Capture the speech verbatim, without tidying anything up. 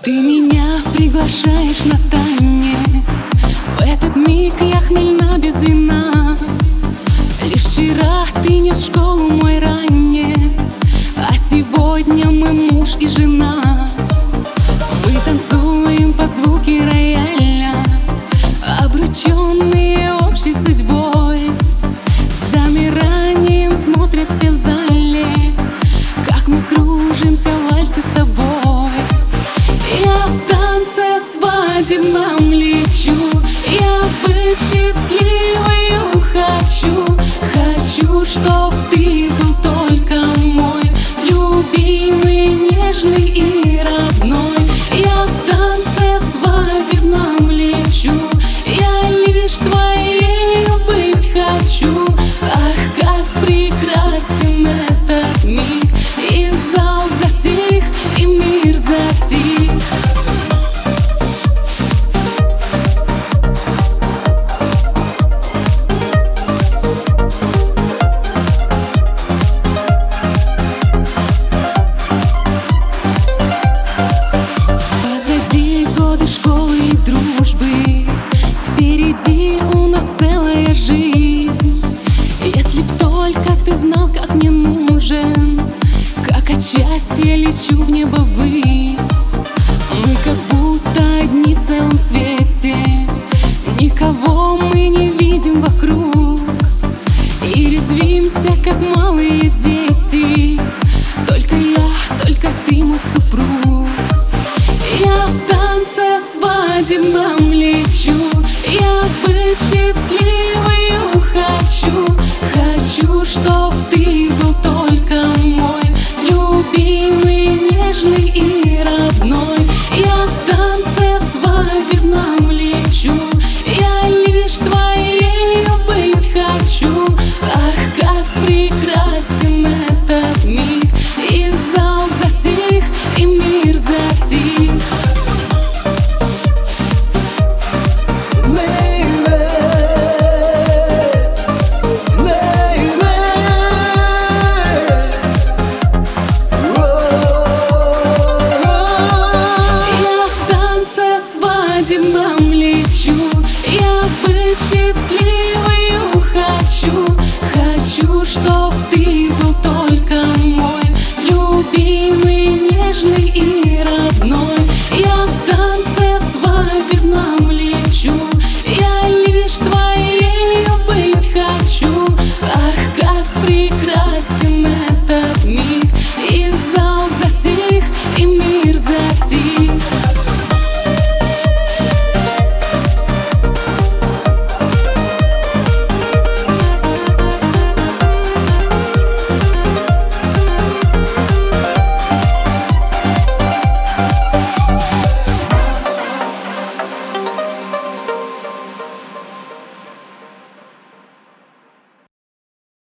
Ты меня приглашаешь на танец. В этот миг я хмельна без вина. Лишь вчера ты нес в школу мой ранец, а сегодня мы муж и жена. Мы танцуем под звуки рояля, обрученные общей судьбой. С замиранием смотрят все в зале, как мы кружимся в вальсе с тобой. Я в танце свадебном лечу, я быть счастливою хочу. Хочу, чтоб ты был только мой, любимый, нежный и родной. Я в танце свадебном лечу, я лишь твоею быть хочу. Ах, как прекрасен этот миг, и зал затих, и мир затих. Школы и дружбы, впереди у нас целая жизнь. Если б только ты знал, как мне нужен, как от счастья лечу в небо ввысь. Мы как будто одни в целом свете, никого мы не видим вокруг, и резвимся, как малые дети. Только я, только ты, мой супруг.